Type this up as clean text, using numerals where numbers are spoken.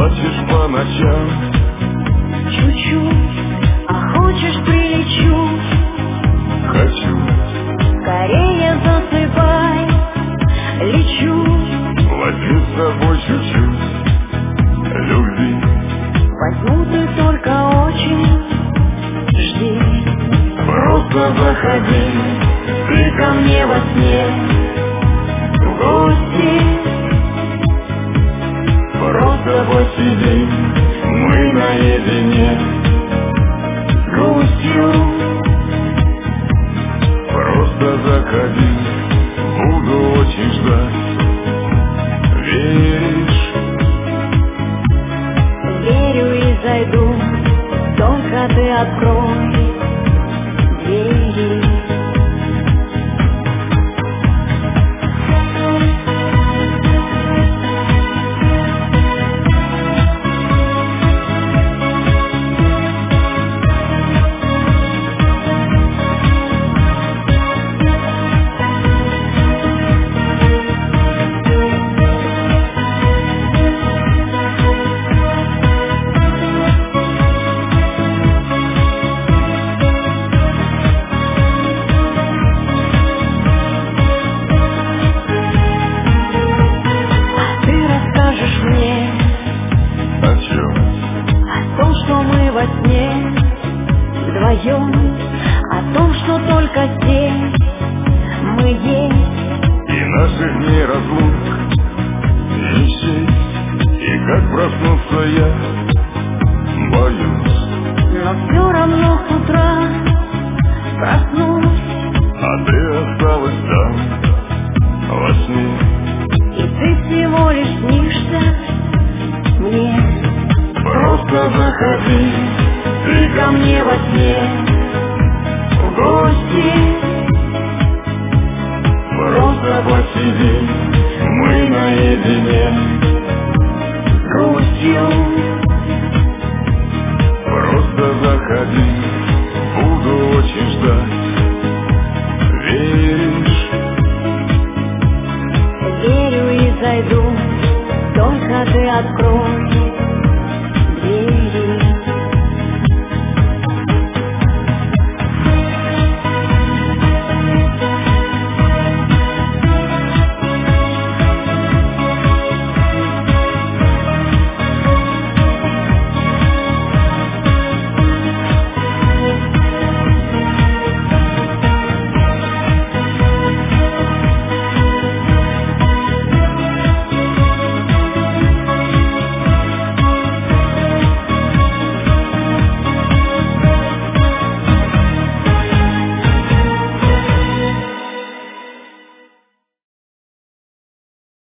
плачешь по ночам. Чуть-чуть, а хочешь прилечу. Хочу, Скорее засыпай, лечу. возьми с собой чуть-чуть любви. Возьму, ты только очень жди. Просто заходи, Ты ко мне во сне в гости. просто посидим мы наедине с грустью. Просто заходи, буду очень ждать. Веришь? Верю и зайду, только ты открой двери. О чем? О том, что мы во сне вдвоем, о том, что только здесь мы есть. И наших дней разлук не счесть. И как проснуться я боюсь. Но все равно с утра проснусь, А ты осталась там во сне. и ты всего лишь снишься мне. Просто заходи, Ты ко мне во сне в гости. просто посиди мы наедине с грустью. Просто заходи, буду очень ждать. Веришь? Верю и зайду, только ты открой